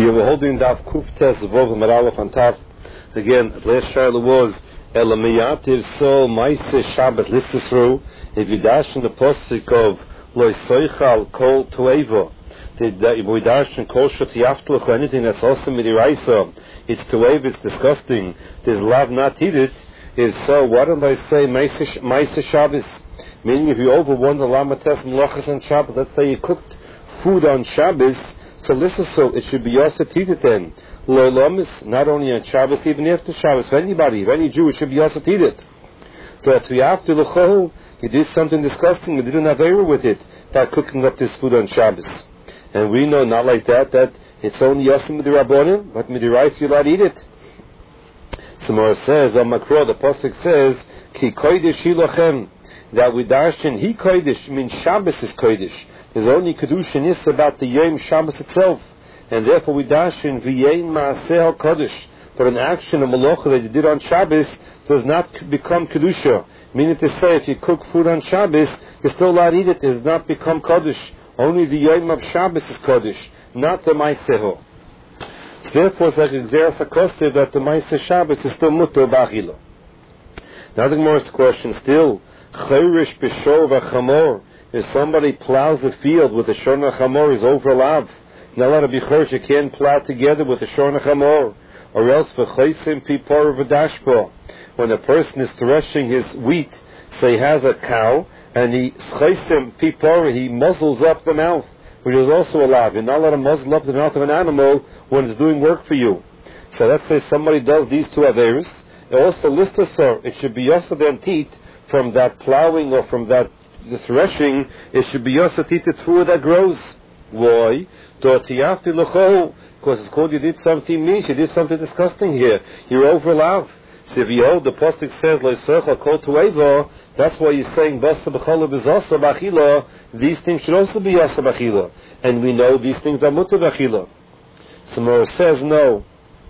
Here we're holding Daf Kuftes Vov Maralef on top. Again, last Shaila was Elamiyativ So Maise Shabbat listed through. If you dash in the posik of Loi Soichal Kol Tueva, if we dash in Kol Shotiyaftlach or anything that's also Midiraisa, it's Tueva, it's disgusting. There's lav not eat it. Is so. Why don't I say Maise Shabbos? Meaning, if you overwon the Lamates Melachas on Shabbos, let's say you cooked food on Shabbos. So listen, so it should be also teeted then. Loilomis, not only on Shabbos, even after Shabbos, for anybody, for any Jew, it should be also teeted. So you did something disgusting, you didn't have error with it by cooking up this food on Shabbos. And we know not like that it's only Yosim Midirabonim, but Midirais you'll not eat it. Samara says, on Makro, the Pasuk says, Ki Kodesh Hilochem, that we darshan, He Kodesh, means Shabbos is Kodesh. There's only Kedushin is about the Yom Shabbos itself. And therefore we dash in V'yein Ma'aseh HaKodesh. But an action, a malacha that you did on Shabbos does not become Kedusha. Meaning to say, if you cook food on Shabbos, you're still allowed to eat it. It does not become Kodesh. Only the Yom of Shabbos is Kodesh, not the Ma'aseho. So therefore it's like Xeras HaKostev that the Ma'aseh Shabbos is still Mutter Ba'achila. Now the Gemara's question still, Chayrish B'shor V'chamor. If somebody plows a field with a shorna chamor, is over lav. Now let it be church, you can't plow together with a shorna chamor. Or else v'chaysim pipor v'dashpo. When a person is threshing his wheat, say he has a cow, and he chaysim pipor, he muzzles up the mouth, which is also allowed. You're not allowed to muzzle up the mouth of an animal when it's doing work for you. So let's say somebody does these two averis. Also listasor, it should be also then teat from that plowing or from that the threshing, it should be yosatita through that grows. Why? Because it's called you did something mean, you did something disgusting here. You're over lav. So if you hold the postic says Loisecha Kol Tueva, that's why you're saying Basa B'Cholav is also B'Achila. These things should also be also B'Achila. And we know these things are Mutter B'Achila. Samara says no.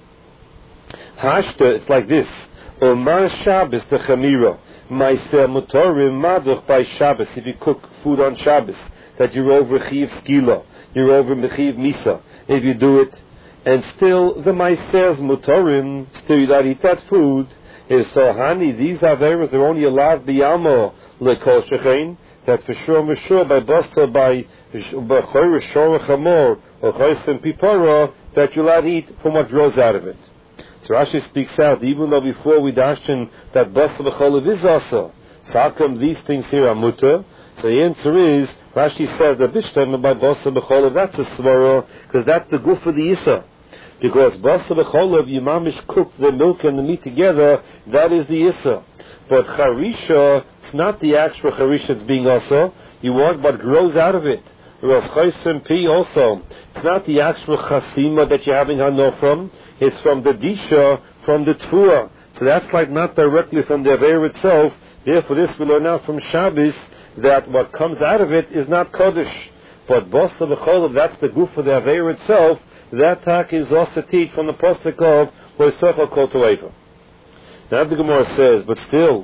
Hashta, it's like this. Omar Shabbos the Chamira. Ma'aseh Mutorim Maduch by Shabbos. If you cook food on Shabbos, that you're over Chiv Skila, you're over Mechiv Misa. If you do it, and still the Ma'aseh Mutorim, still you don't eat that food. If so, honey, these averas they're only allowed biyamo lekol shechein. That for sure by Basta by Chayrish Shor Chamor or Chaysim Pipara that you're allowed to eat from what grows out of it. So Rashi speaks out, even though before we dashed in that Basa B'Cholav is also, so how come these things here are mutter? So the answer is, Rashi says that this time by Basa B'Cholav, that's a svara, because that's the goof of the Issa. Because Basa B'Cholav, you mamish cook the milk and the meat together, that is the Issa. But Charisha, it's not the actual Charisha that's being also, you want what grows out of it. Whereas Chaysim P also, it's not the actual Chasima that you're having Hano from, it's from the Disha, from the Tfua. So that's like not directly from the Aver itself. Therefore this we learn out from Shabbos that what comes out of it is not Kodesh. But Basa B'Cholav, that's the goof of the Aver itself. That tak is also teach from the Pasuk of Loisecha Kol Tueva. Now the Gemara says, but still,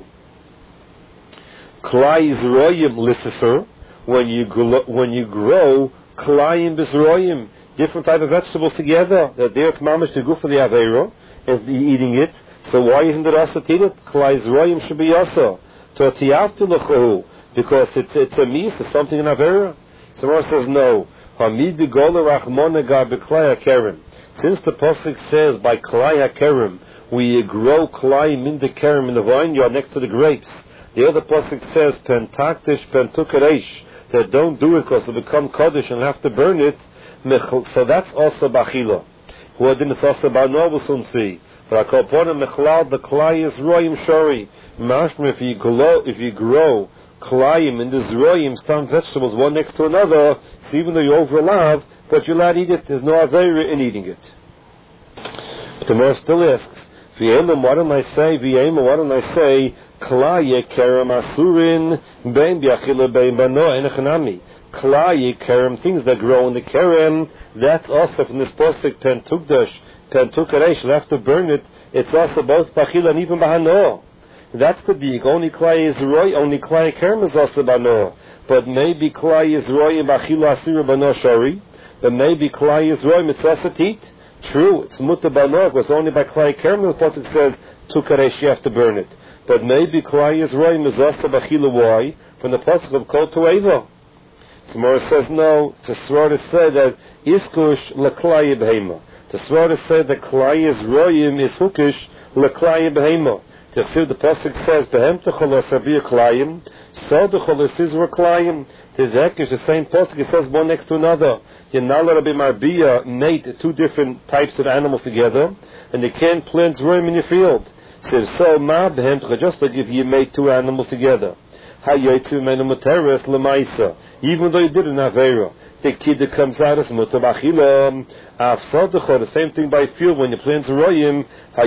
Klai Yisroyim Lissifer, when you grow Klayim B'Zroyim, different type of vegetables together, that they're mamish the goof of the Aveiro, and eating it. So why isn't it also teeted? Klai Yisroyim should be also. Because it's a mis, it's something in Aveiro. Someone says no. Since the Pasuk says by Klai HaKerem, we grow Klayim in the Kerem, in the vineyard next to the grapes. The other Pasuk says, Pentaktish Pentukaresh, that don't do it because it'll become Kodesh and have to burn it. So that's also B'Achila. Who didn't also Ba'no V'Sunsi. But I call upon him Mechlal, the Klai is Royim Shori. Mashma, if you grow Klayim in the Zroyim, stam vegetables, one next to another, so even though you overlap, but you're allowed to eat it, there's no Aveira in eating it. But the Gemara still asks, V'yemim, why don't I say, Klai Kerem Asurin, Bein B'Achila Bein Bano, Enechanami. Klai Kerem, things that grow in the Kerem, that's also from this Pasuk, Pentukaresh, you'll have to burn it, it's also both B'Achila and even B'Hano. That's the big. Only Klai is Roy, only Klai Kerem is also B'Hano. But maybe Klai is Roy and B'Achila Asira B'No Shari, but maybe Klai is Roy Mitzvah Satit. True, it's mutter ba'nog, was only by klai kerem, the pasuk says, tu karesh, you have to burn it. But maybe klai is royim is also b'chila. Why? From the pasuk of kol tu'eva. The Gemara says no. The Svar to say that iskush leklai b'heima. The Svar to say that klai is royim is hukish leklai b'heima. The pasuk says behem techolos abiya klayim, so the cholos is reklayim. The Zek is the same pasuk. It says one next to another. You're not allowed to be marbiya, mate two different types of animals together, and you can't plant roim in your field. So ma behem just like if you made two animals together. Even though you did an avera, the kid that comes out is mutar b'achila. The same thing by field when you plant roim.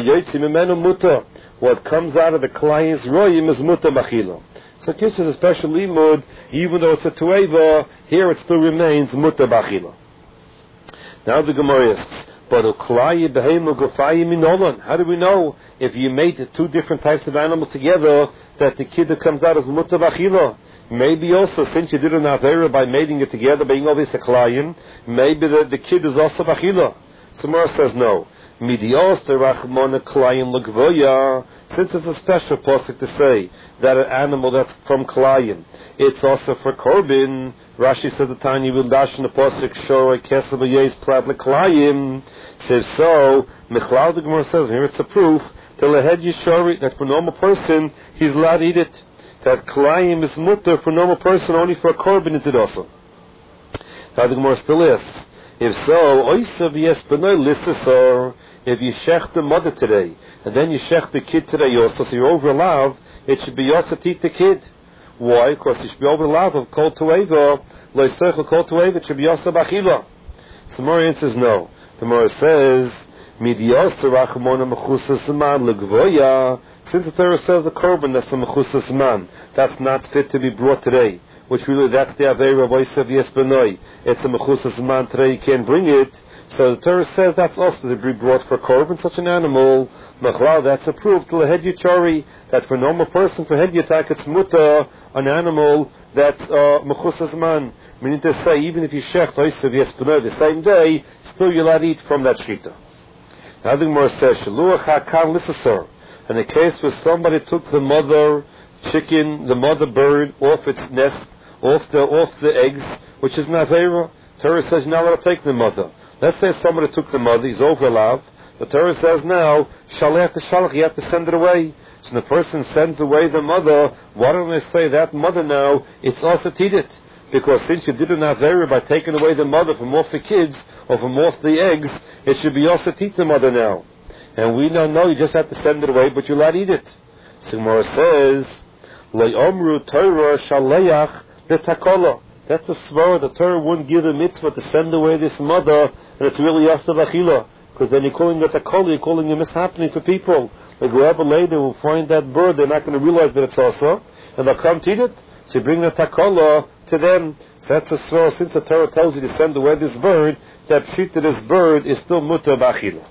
What comes out of the client's roim is mutar b'achila. So kiss is a special limud, even though it's a tueva, here it still remains mutar b'achila. Now the Gemara asks, but how do we know if you made two different types of animals together that the kid that comes out is mutar b'achila? Maybe also, since you did an avera by mating it together, being obvious a klayim, maybe the kid is also b'achila. Samara says no. Midios the rachmona klayim l'gvoya. Since it's a special pasuk to say that an animal that's from klayim, it's also for korban. Rashi says the Tanya will dash in the pasuk shor kesel v'yez prat l'klayim. Says so. Michlal the Gemara says here it's a proof that lehed yishori, that for a normal person he's allowed to eat it. That klayim is mutter for a normal person, only for a korban is it also. Now the Gemara still is. If so, oisav yes b'noi lissasor. If you shech the mother today, and then you shech the kid today also, so you're over allowed, it should be also to eat the kid. Why? Because you should be over allowed of kol tu'eva, lo yiseichel kol tu'eva, it should be also b'achila. So the Gemara answers no. The Gemara says, midiyos rachmona mechusas man legvoya. Since the Torah says a korban that's a mechusas man, that's not fit to be brought today, which really that's the avera of oisav yes b'noi. It's a mechusas man today, you can't bring it. So the Torah says that's also to be brought for korban, such an animal. Machlal, that's approved to lehed yichari, that for a normal person, for head yitak, it's muta, an animal that's mechusas man. Meaning to say, even if you shecht oisav yes b'noi the same day, still you'll not eat from that shita. Now the Gemara says, shaluach hakan lissasor. In a case where somebody took the mother chicken, the mother bird, off its nest, off the eggs, which is an avera, Torah says you're not allowed to take the mother. Let's say somebody took the mother, he's over allowed. The Torah says now, shalach to shalach, you have to send it away. So the person sends away the mother. Why don't I say that mother now, it's also tidit? Because since you did an avera by taking away the mother from off the kids, or from off the eggs, it should be also tit the mother now. And we don't know, you just have to send it away, but you'll not eat it. So Gemara says, Le'omru Torah shaleach letakola. That's a svara. The Torah wouldn't give a mitzvah to send away this mother, and it's really yasav achila. Because then you're calling it a kola, you're calling it mishappening for people. Like whoever later will find that bird, they're not going to realize that it's also, and they'll come to eat it. So you bring the takola to them. So that's a svara. Since the Torah tells you to send away this bird, that pshita this bird is still mutar b'achila.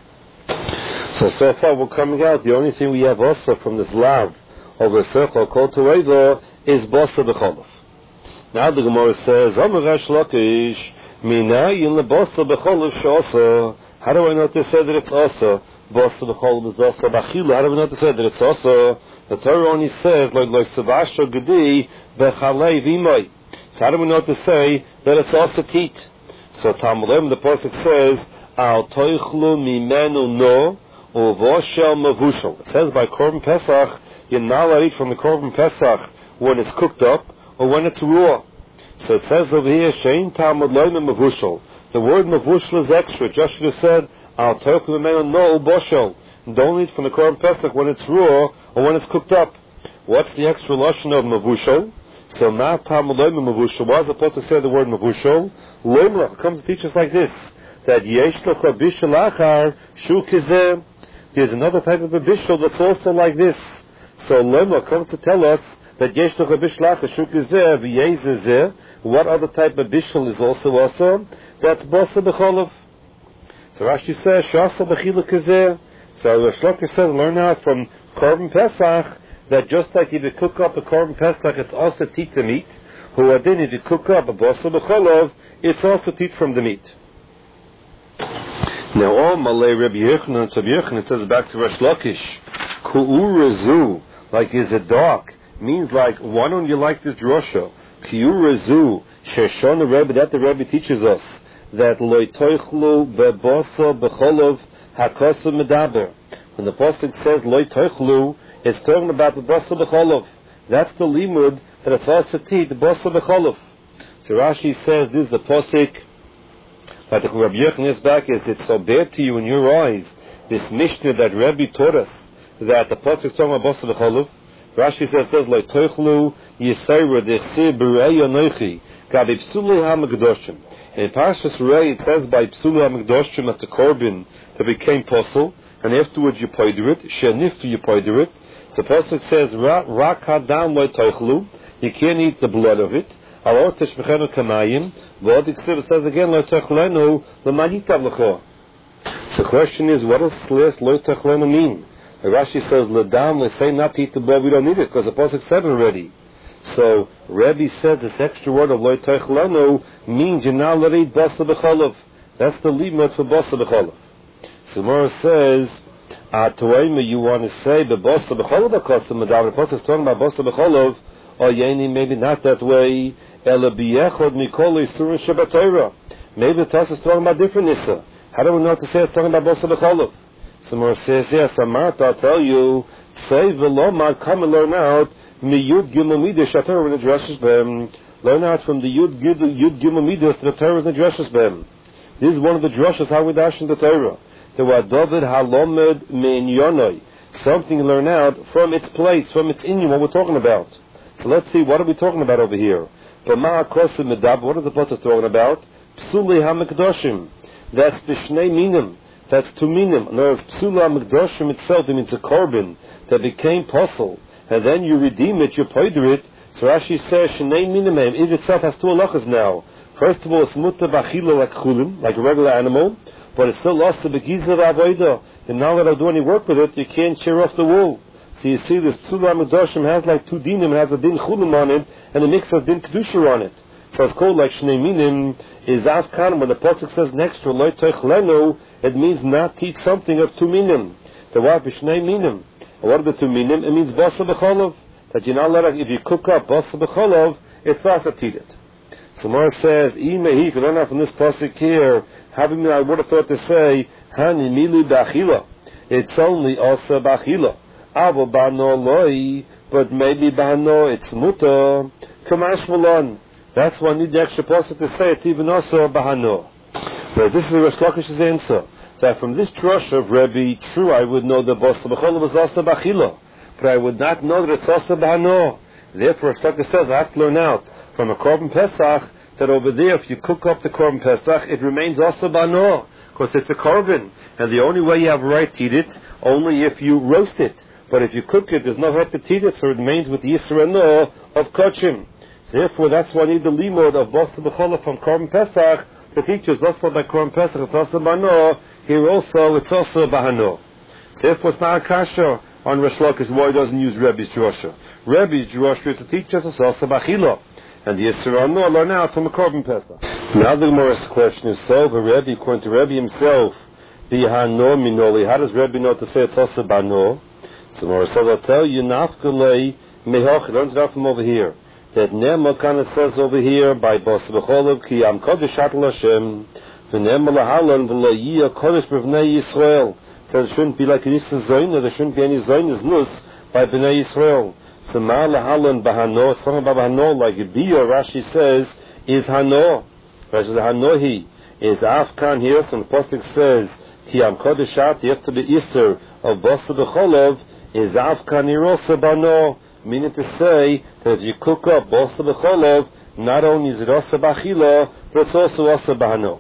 So far we're coming out, the only thing we have also from this lav of a circle called Tu'eva is Bosa B'cholov. Now the Gemara says, Amarash Lakish, Minayin leBosa B'cholov Sh'osa. How do I know to say that it's also? Bosa B'cholov is also B'achila. How do we know to say that it's also? The Torah only says, Lo Savasho Gedi B'chalei V'imoi. So how do we know to say that it's also Tit? So Talmud the Pasuk says, Al Toichlu Mimenu No, Uvoshel Mavushel. It says by Korban Pesach, you're not allowed to eat from the Korban Pesach when it's cooked up or when it's raw. So it says over here, Shein Talmud Loim Mavushel. The word Mavushel is extra. Just should have said, Al Toichlu Mimenu No Uvoshel. Don't eat from the Korban Pesach when it's raw or when it's cooked up. What's the extra lashon of Mavushel? So now Talmud Loim Mavushel. Why is it supposed to say the word Mavushel? Loimlach comes to teach us like this, that Yesh Locha Bishel Achar Shu Kizeh. There's another type of a bishul that's also like this. So Lema comes to tell us that yesh locha bishlach shuk zeh v'yezeh. What other type of bishul is also? That's bosa b'cholov. So Rashi says shasa b'chiluk zeh. So the Shloka says learn out from Korban Pesach that just like if you cook up a Korban Pesach, it's also tit the meat. Huadin if you cook up a bosa b'cholov, it's also tit from the meat. Now, all Malay Rabbi Yochanan to Yochanan, it says back to Resh Lakish, Ku'urazu, like is it dark, means like, why don't you like this drosha? Ku'urazu, Sheshona Rebbe, that the Rebbe teaches us, that Loi Toichlu Bebosa Becholov Hakosu Medaber. When the Pasuk says Loi Toichlu, it's talking about the Bosa Becholov. That's the limud that it's also teach, the Bosa Becholov. So Rashi says this is the Pasuk, but the Rabbi Yochanan is back, is it's so bad to you in your eyes, this Mishnah that Rebbe taught us, that the Pasuk is talking about Bosa Becholov. Rashi says, Loi Toichlu Yisayra Desir B'rei Yonoichi Gabi Psuli HaMekdoshim. In Parshas Rei, it says by Psuli HaMekdoshim, that's a korban that became puzzle, and afterwards you poider it, Shenif you poider it. So the Pasuk says, Rak Hadam Loi Toichlu, you can't eat the blood of it. Alot Teshbechenu Kamayim, V'od Iksiv says again, Loi Toichlenu L'manitav L'cho. So the question is, what does this Loi Toichlenu mean? Rashi says, L'dam, let's say not to eat the blood, we don't need it, because the Pasuk said already. So, Rebbe says this extra word of Loi Toichlenu means you're not allowed to eat Basa B'cholov. That's the limit for Basa B'cholov. So, Mora says, Toema, you want to say, the Basa B'cholov, the Pasuk is talking about Basa B'cholov, or Yeni, maybe not that way, Ela B'yechod Mikol Yisurin Shabbat Torah. Maybe the Pasuk is talking about different Nisa. How do we know what to say it's talking about Basa B'cholov? So Mora says, yes, Amarta, I'll tell you, say V'lomad, come and learn out, Miyud Gimel Midas, Shatar in the Drashas Bem. Learn out from the Yud Gimel Midas to the Torah in the Drashas Bem. This is one of the Drashas, how we dash in the Torah. The David Halomed Mein Yonoi. Something to learn out from its place, from its inyan, what we're talking about. So let's see, what are we talking about over here? What is the Pasuk talking about? Psuli HaMekdoshim. That's the Shnei Minim. That's two minim. In other words, Psula HaMekdoshim itself, it means a korban that became puzzle, and then you redeem it, you poider it. So Rashi says, Shnei minim, it itself has two halachas now. First of all, it's muta b'achila like chulim, like a regular animal, but it's still lost to begiza v'avoida. And now that I do any work with it, you can't shear off the wool. So you see, this Psula HaMekdoshim has like two dinim, it has a din chulim on it, and a mix of din kedusha on it. So it's called like Shnei minim, is afkan, when the Pasuk says next to Loi Toichlenu, it means not teach something of two minim. The what is Shnei minim? And what are the two minim? It means Basa B'cholov. That you're not allowed, if you cook up Basa B'cholov, it's also teach it. So Mara says, Imehi, if you learn out from this Pasuk here, I would have thought to say, Hani Mili B'achila. It's only Asa B'achila. Avo B'ano Loi, but maybe B'ano, it's Muta. Kamash Malon. That's why I need the extra Pasuk to say it's even also B'ano. But this is the Resh Lakish's answer. That from this drush of Rebbe, true, I would know that Basa B'cholov was also B'achila, but I would not know that it's also B'hano. Therefore, Resh Lakish says, I have to learn out from a Korban Pesach that over there, if you cook up the Korban Pesach, it remains also B'hano, because it's a Korban, and the only way you have a right to eat it, only if you roast it. But if you cook it, there's no right to eat it, so it remains with the Yisra of Kochim. So therefore, that's why I need the limud of Basa B'cholov from Korban Pesach. The teachers also by Korban Pesach, it's also B'hano. Here also, it's also B'hano. So therefore, it's not a kasha on Resh Lakish why he doesn't use Rebbe's drosha. Rebbe's drosha is to teach us, it's also B'achila. And the Yisra no learn out from a Korban Pesach. Now the Gemara's question is, so the Rebbe, according to Rebbe himself, B'hano minoli, how does Rebbe know to say it's also B'hano? So Gemara says, I'll tell you, Nafkalei Mehoch, it learns it out from over here. That Nema kind of says over here by Basa B'cholov Ki Am Kodesh Atal Hashem V'Nema Lahalan V'Layiyah Kodesh B'Vnei Yisrael. Says it shouldn't be like this is Zoyna, there shouldn't be any Zoyna's nus by B'nei Yisrael. So Ma Lahalan B'Hano, it's something about Hano, like Biyah Rashi says, is Hano. Rashi says Hanohi is Afkan here, so the Pasuk says Ki Am Kodesh Atal, after the Easter of Basa B'cholov is Afkan here also B'Hano. Meaning to say that if you cook up Basa B'cholov, not only is it also B'achila, but it's also B'hano.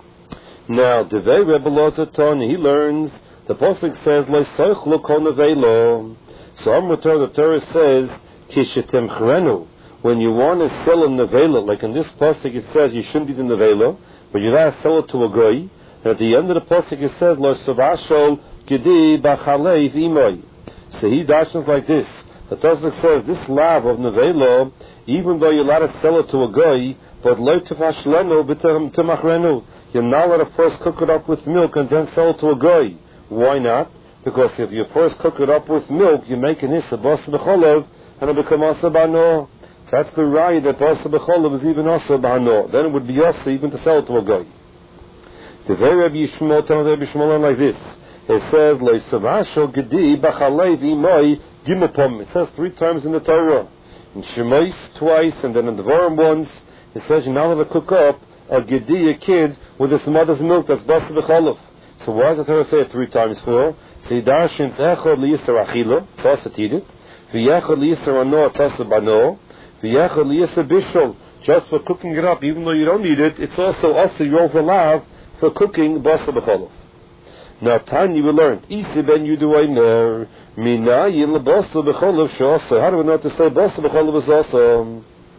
Now, Devei Rebbe Lozaton, he learns, the Pasuk says, Le'soichlu kol nevelo. So the Torah says, Kishetem chrenu. When you want to sell a nevela, like in this Pasuk it says you shouldn't eat the nevela, but you gotta sell it to a goy. And at the end of the Pasuk it says, Le'savashol gedi b'chalev imoy. So he dashes like this. The Tosfos says this lav of nevela, even though you're allowed to sell it to a guy, but lo tefashlenu b'temachrenu, you're not allowed to first cook it up with milk and then sell it to a guy. Why not? Because if you first cook it up with milk, you make an issa basa b'cholav, and it becomes asa b'ano. That's the right that basa b'cholav is even asa b'ano. Then it would be asa even to sell it to a guy. The very Rabbi Yishmael tells Rabbi Yishmael like this. It says, Lo savasho gedi b'chalev imoi gimapom. It says 3 times in the Torah. In Shemais twice, and then in the Devarim once, it says you're not allowed to cook up a gedi, a kid, with his mother's milk that's basa b'cholav. So why does the Torah say it 3 times for? Seidashin echod liyisar achila, it's also to eat it. V'yechod liyisar ano, it's also bano. V'yechod liyisar bishol, just for cooking it up, even though you don't eat it, it's also your overlav for cooking basa b'cholav. Now, Tanya we learned, Isi ben Yuduayner, Mina yil basa b'cholav she'asa. How do we know to say basa b'cholav is also?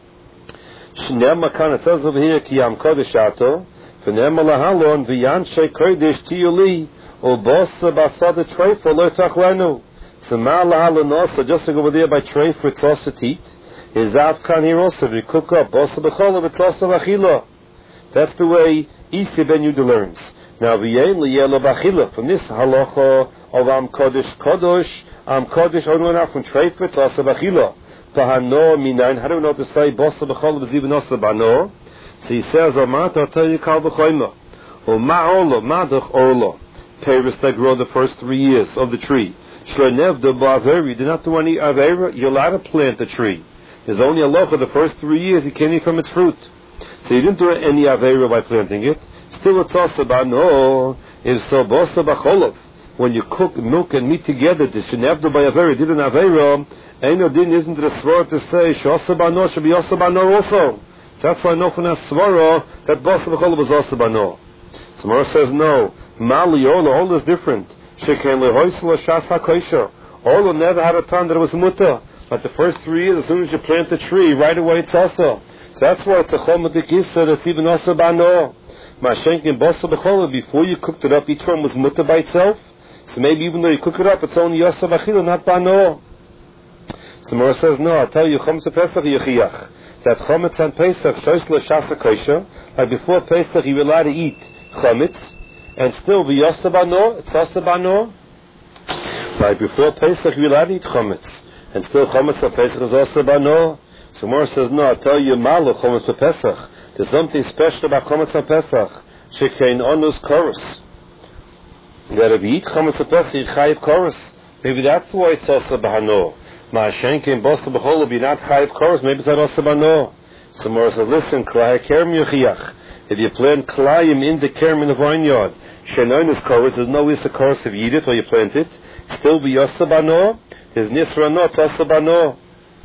Shnei makan, it says over here, ki yam kodesh ato, v'nei malahalon, v'yanshe kodesh tiyuli, o basa basada treifa lo tachlenu. So malahalon also, just to go over there by treifa, it's also to eat. Is avkan here also, we cook up basa b'cholav, it's also achila. That's the way Isi ben Yudu learns. Now, from this halacha of Am Kodesh Kodesh, Am Kodesh Onuna from Treifetz, Asa Bachila. Pahano Minayin, how do we know to say Bosa B'chol is even Asa Bano? So he says, Omata, I'll tell you, Kal B'choyma. Oma Orlo, Madach Orlo. Paris that grow the first 3 years of the tree. Shlenev de Ba'averi, you do not do any Avera, you're allowed to plant the tree. There's only a halacha the first 3 years, you can't eat from its fruit. So you didn't do any Avera by planting it. Still it's also bano, is so bosa b'cholav. When you cook milk and meat together, the shenevdo by avera, did an avera, Eino din isn't the svara to say, shosa bano should be also bano also. That's why I know from that svara, that bosa b'cholav was also bano. Samara says no. Mali all is different. Sheken lehoisla shas ha-koisha. All never had a time that it was muta. But the first 3 years, as soon as you plant the tree, right away it's also. So that's why it's a chomatik issa, that's even also bano. Mashenkin basa b'cholav, before you cooked it up, each one was mutter by itself. So maybe even though you cook it up, it's only yasa b'chila, not bano. So Mora says, no, I'll tell you, chometz Pesach yechiach. That chometz on Pesach, shoys l'shasa kosher, like before Pesach, you're allowed to eat chometz, and still be yasa bano, it's yasa bano. Like before Pesach, you're allowed to eat chometz, and still chometz on Pesach is yasa bano. So Mora says, no, I'll tell you, malo, chometz Pesach. There's something special about Chometz HaPesach. Shekein onus chorus. That if you eat Chometz HaPesach, you chayiv chorus. Maybe that's why it's also b'hano. Ma'ashenkin bosa b'cholav, you're not chayiv chorus. Maybe it's not also b'hano. So Mora says, listen, klai kerem yuchiach. If you plant klayim in the kerem in the vineyard, shekein onus chorus, there's no issa chorus if you eat it or you plant it. Still be yasa b'hano. There's nisra no, it's also b'hano.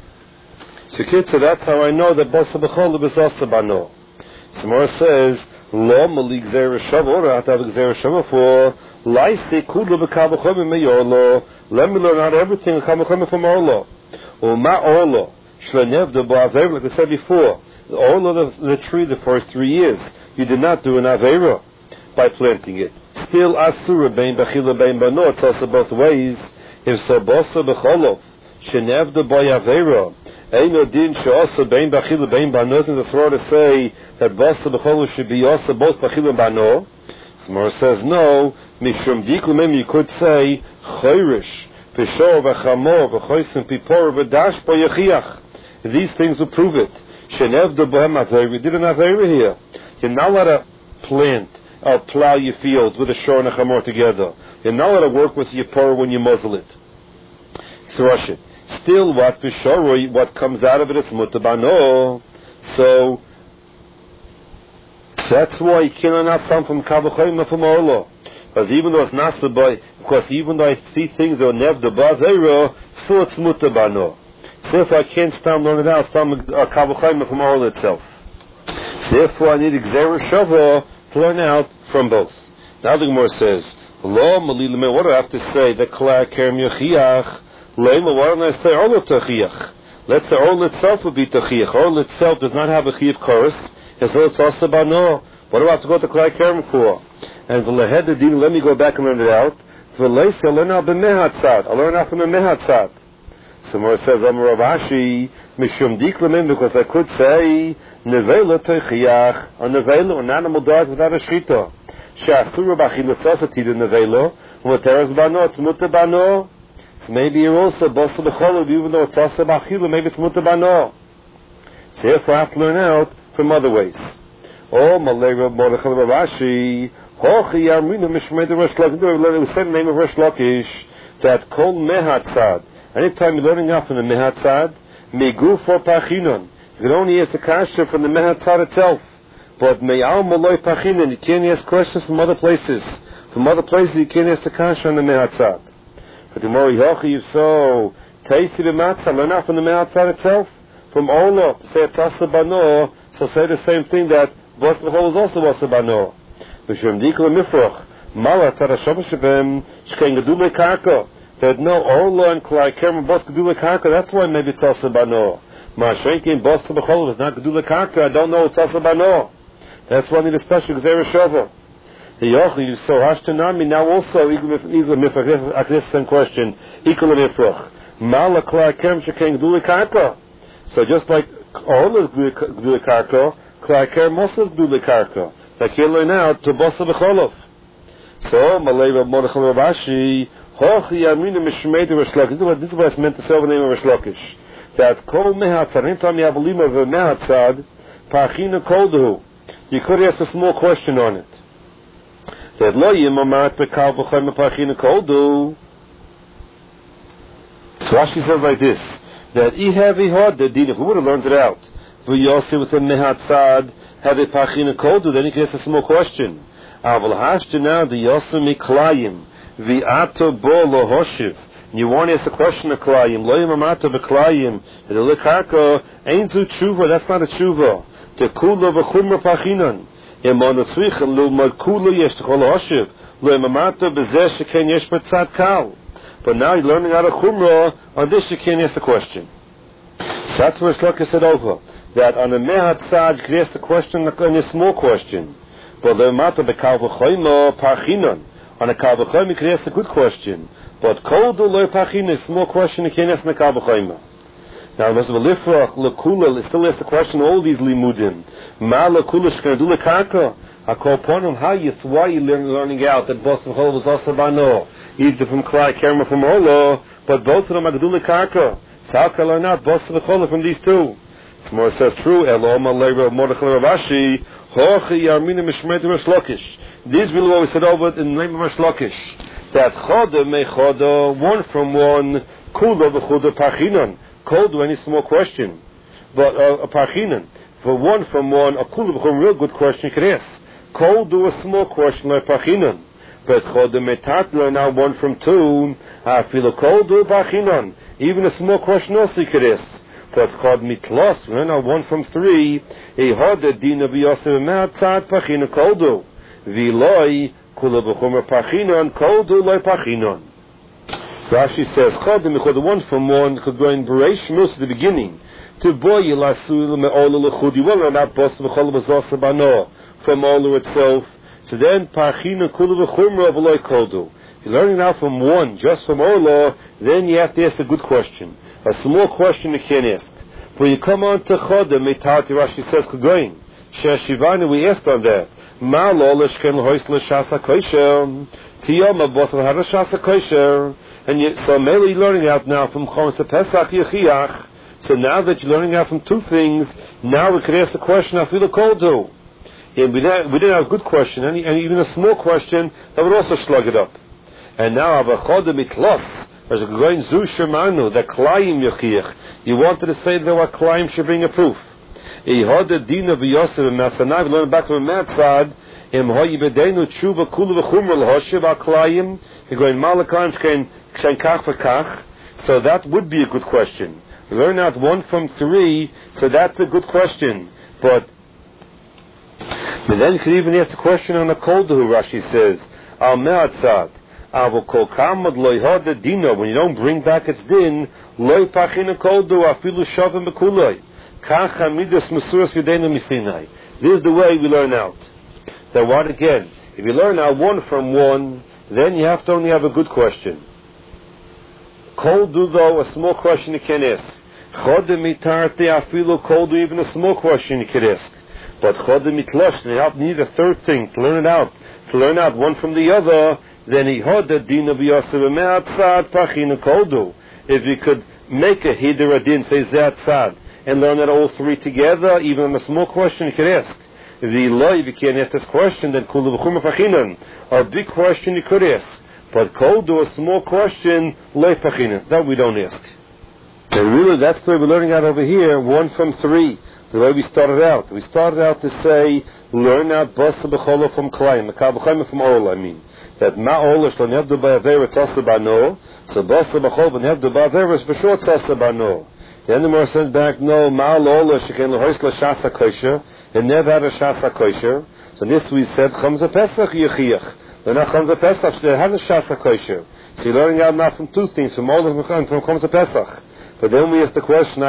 So that's how I know that bosa b'cholav is also b'hano. Samara says, Lo mali gzera shava, or I have to have a gzera shava for Laisi kudla b'kabachomim meyorlo. Let me learn out everything kabachomim from Orlo. Or ma Orlo. Shlenev de ba'aveira, like I said before. Orlo, the tree, the first 3 years, you did not do an aveira by planting it. Still asura bein b'chila bein bano, it's also both ways. If so bosa b'cholov, shenev de ba'aveira, Eino din she'asa bein b'achila bein bano, isn't the Torah to say that basa b'cholav should be also both b'achila and bano? Samara says no. Mishum diklumim, you could say chayrish v'shor v'chamor v'choysim pipor v'dash bo yechiach. These things will prove it. Shenev de bohem averi. We did an averi here. You're not allowed to plant or plow your fields with a shor and a chamor together. You're not allowed to work with your porah when you muzzle it, thrush it. Still, what comes out of it is mutabano. So that's why you cannot come from kabachayim from orlo. Because even though it's not the boy, because even though I see things that are never the bazero, still it's mutabano. So if I can't stand learn it out, stand kabachayim from orlo itself. Therefore, I need gzera shava to learn out from both. Now the Gemara says, Lo malilime. What do I have to say? The kla kerem yechiach. Leima, why don't I say Orlo Tachiach? Let's say Orlo itself would be Tachiach. Orlo itself does not have a Chiyav chorus. It's also Bano. What do I have to go to Klai Kerem for? And V'lehedadin, let me go back and learn it out. V'leisa, I learn out B'mehatzat. I learn out from the Mehatzat. Somewhere it says, Amar Rav Ashi, Mishum Diklamim, because I could say, Nevela Teichiach, a Nevela, an animal dies without a Shchita. She'asura b'achilasasa tidu Nevela, U'materes Bano, it's Muta Bano. So maybe you're also Bosa B'cholav, even though it's Asa B'achilu, maybe it's Muta Bano. So therefore I have to learn out from other ways. Oh, Malay Rav Mordechai Rav Ashi, Hochi Yarmina Mishmei the Rosh Lakish, we said the name of Rosh Lakish, that Kol Mehatzad. Anytime you're learning out from the Mehatzad, Megu for Pachinon. You can only ask the kasha from the Mehatzad itself. But Me'al Malay Pachinon, you can't ask questions from other places. From other places you can't ask the kasha on the Mehatzad. But the Mori Hochi, you so Taisi B'matzad, learn out from the Mehatzad itself. From Ola, say it's Asa Bano, so say the same thing that Bos B'chol is also Asa Bano. Mishum Dikla Mifroch, Mala Tarashom Shabem, Shkein Gedule Karka. That no Ola and Klai Kerem Bos Gedule Karka, that's why maybe it's Asa Bano. Ma'ashenkin Bos B'chol is not Gedule Karka, I don't know it's Asa Bano. That's why I need a special Gzera Shova. The Yochi, so Hashtanami, now also, Igla Mifroch, this same question, Ikla Mifroch. Mala Klai Kerem Shkein Gedule Karka. So just like all is Gdule Karka, Klai Kerem also is Gdule Karka. So I can't learn out to Bosa B'cholov. So, Malay Rav Mordechai Rav Ashi, Hochi Yamina Mishmei the Rosh Lakish. This is what it's meant to say over the name of Rosh Lakish. That Kol Mehatzad, anytime you have a lima of a Mehatzad, Pachina Koldehu. You could ask a small question on it. That Lo Yimamat Bekal B'chayim Pachina Koldehu. So Rashi says like this, that Ihavi Hod, the Din, if we would have learned it out, V'yossi with a Mehatzad, have a Pachina Koldehu, then you can ask a small question. Aval Hashta now, the Yossi Miklayim, V'ato Bo Lo Hoshiv. You want to ask the question of Klayim, Lo Yimamato B'Klayim, the Likarko, Ainzu Tshuva, that's not a Tshuva. Te Kula V'chumra Pachinan. Yemon Aswich, Lo Kula Yesh T'chol Hoshiv, Lo Yimamato B'zeh Sheken Yesh B'tzad Kal. But now you're learning out of Chumrah, on this you can't ask the question. So that's where Shloka said over, that on a Mehatzad you can ask the question on a small question. But Lo Yimamato B'Kal V'choymo Pachinan. On a Kal V'choymo you can ask a good question. But Kol Do Lo Pachinan is a small question you can't ask in a Kal V'choymo. Now, Mr. Lifrach, Lekula, still ask the question all these limudim. Ma Lekula Shkana Karka. I call upon him, why are you learning out that Bos B'chol was also Bano? Either from Klai Kerem or from Olo, but both of them are Gedule Karka. So how can I learn out Bos B'chol from these two? It's more says true, Eloma Leira Mordechai Rav Ashi, Hochi Yarmina Mishmei Rosh Lakish. These will always said over in the name of Rosh Lakish. That Choda me Choda, one from one, Kula B'chuda Pachinan. Cold any small question, but a Pachinan. For one from one, a Kula B'chum, real good question you could ask. Cold do a small question like Pachinan. But Choda Metatla, now one from two, I feel a cold do Pachinan. Even a small question also you could ask. But Chod Mitlos, now one from three, a Hoda Dina V'yosef Mehatzad Pachinan Koldu. V'loi, Kula B'chum Pachinan, Koldu Loi Pachinan. Rashi says, Chodim, one from one, could go in Bereish Mus at the beginning. To boy, Yilasu, Me'olu L'chudi, well, not Bos B'chol B'zos Bano, from Olu itself. So then, Pachina Kulu V'chumra V'loi Kodu. If you're learning now from one, just from Olu, then you have to ask a good question. A small question you can't ask. But you come on to Chodim, Meitati, Rashi says, Kugoyin. Sheshivani, we asked on that. Ma lo l'shken l'hois l'shasa kosher. Tiyoma Bos B'chol kosher. And so mainly learning out now from Chometz Pesach Yechiach. So now that you're learning out from two things, now we can ask the question, I feel a cold do. And we didn't have a good question, and even a small question, that would also slug it up. And now, Avachoda Mitlos, there's a going Zu Shemanu, the Klayim Yechiach. You wanted to say that what Klayim should bring a proof. Ihoda Dina V'Yosef Mehatzad, we learn back from Mehatzad, Im Hoyi B'deinu Tshuva Kulu V'chumra L'Hoshev Al-Klayim, you're going Malakayim Shkein Kach V'Kach, so that would be a good question. Learn out one from three, so that's a good question. But then you could even ask the question on a Koldahu, Rashi says, Al Mehatzad, Avo Kol Kamad Lo Yehoda Dino, when you don't bring back its din, Lo Pachina Koldahu, Afilu Shavim B'Kuloi, Kach Hamidus Mesuras Yudenu Misinai. This is the way we learn out. Then what again? If you learn out one from one, then you have to only have a good question. Koldu, though, a small question you can ask. Chodem mitarte afilu koldu, even a small question you can ask. But chodem mitlosh, they need a third thing to learn out one from the other. Then he hoda dina b'yosef me'atzad pachina koldu. If you could make a hider adin, say ze'atzad, and learn that all three together, even on a small question you could ask. If you can't ask this question, then kulu b'chuma pachinan. A big question you could ask. But koldu, a small question, loy pachinan. That we don't ask. And really, that's the way we're learning out over here, 1 from 3. The way we started out. We started out to say, learn out basa b'chola from klayim, makal b'chayim from orla, I mean. That ma'ola shlo nevdu ba'averes asa ba'no, so basa b'chola nevdu ba'averes v'short asa ba'no. Then the more says back, no, ma'ola sheken l'hois l'shasa kosher, it never had a shasa kosher. So this we said, chamza pesach yechiach. They're not chamza pesach, they have a shasa kosher. So you're learning out now from two things, from all of from chamza pesach. But then we asked the question,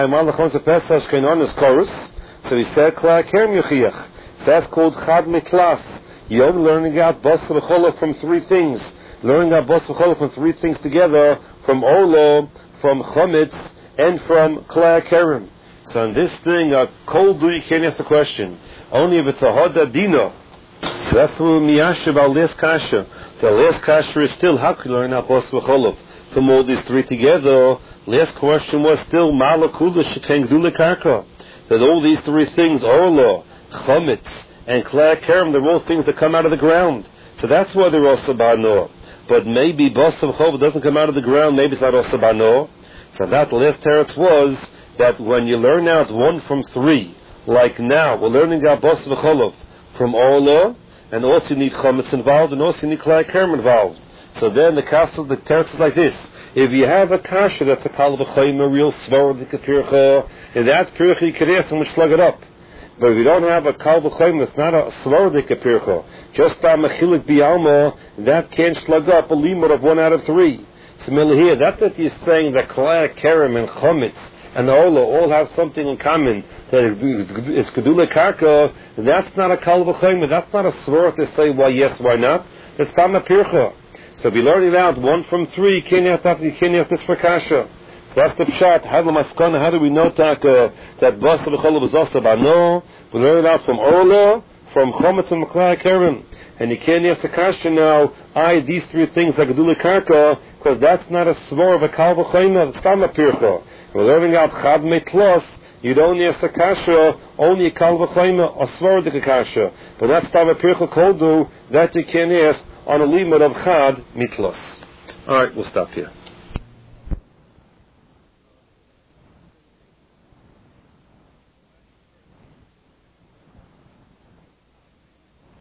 so he said, that's called Chad Miklas. You're only learning out Bas V'chola from three things. Learning out Bas V'chola from three things together, from Olo, from Chometz, and from Klai Kerem. So in this thing, Koldu, you can't ask the question. Only if it's a Hoda Dino. So that's the Miyashiv al Les Kasha. The Les Kasha is still, how can you learn out Bas V'chola from all these three together? Last question was still Malakula Shekeng Dule Karka. That all these three things, Orlo, Chometz, and Klai Kerem, they're all things that come out of the ground. So that's why they're also Bano. But maybe Bas V'chola doesn't come out of the ground, maybe it's not also Bano. So that the last teretz was that when you learn out 1 from 3, like now, we're learning out Bas V'chola from Orlo, and also you need Chometz involved, and also you need Klai Kerem involved. So then the castle, the teretz is like this. If you have a kasha that's a kal b'chayim, a real svardik pircha, in that pircha you could ask and we'll slug it up. But if you don't have a kal b'chayim that's not a svardik pircha, just a mechilik bialma, that can't slug up a limit of 1 out of 3. Similarly here, that's what you're saying that Klai Kerem and Chometz and the Ola all have something in common. That it's Gedule Karka, that's not a kal b'chayim, that's not a svar to say why yes, why not. It's tam a pircha. So if you learn it out 1 from 3, you can't have this for kasha. So that's the pshat. How do we know that Basa B'chola was also Bano? We learn it out from Orla, from Chometz and Klai Kerem. And you can't ask the kasha now, these three things like Gedule Karka, because that's not a svor of a kal v'chayim, it's tam a pircha. We're learning out Chad Metlos, you don't ask the kasha, only a kal v'chayim, a svor de kasha. But that's tam a pircha koldu, that you can't ask on a limit of Chad Mitlos. Alright, we'll stop here.